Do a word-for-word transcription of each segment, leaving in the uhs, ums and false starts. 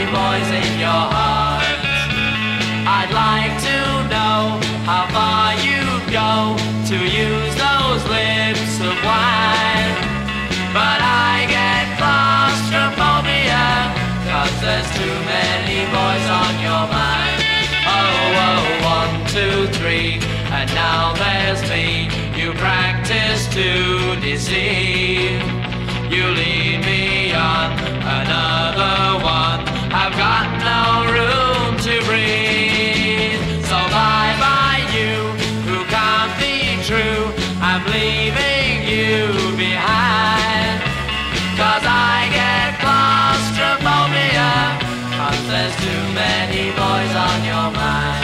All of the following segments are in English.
boys in your heart. I'd like to know how far you'd go to use those lips of wine. But I get claustrophobia, cause there's too many boys on your mind. Oh, oh, one, two, three, and now there's me. You practice to deceive. You lead me on another one. I've got no room to breathe. So bye-bye you who can't be true. I'm leaving you behind. Cause I get claustrophobia, cause there's too many boys on your mind.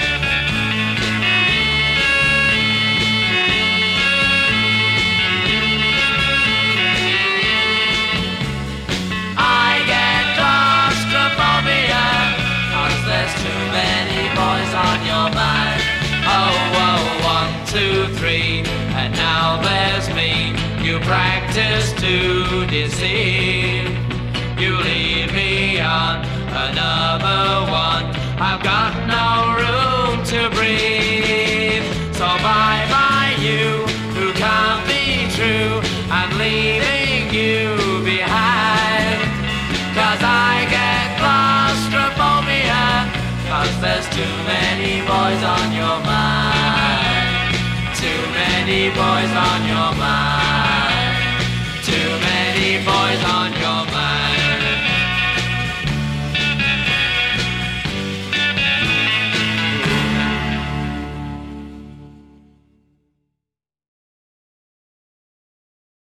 Two, three, and now there's me. You practice to deceive. You lead me on another one. I've got no room to breathe. So bye-bye you who can't be true. I'm leaving you behind. Cause I get claustrophobia, cause there's too many boys on your mind. Too many boys on your mind.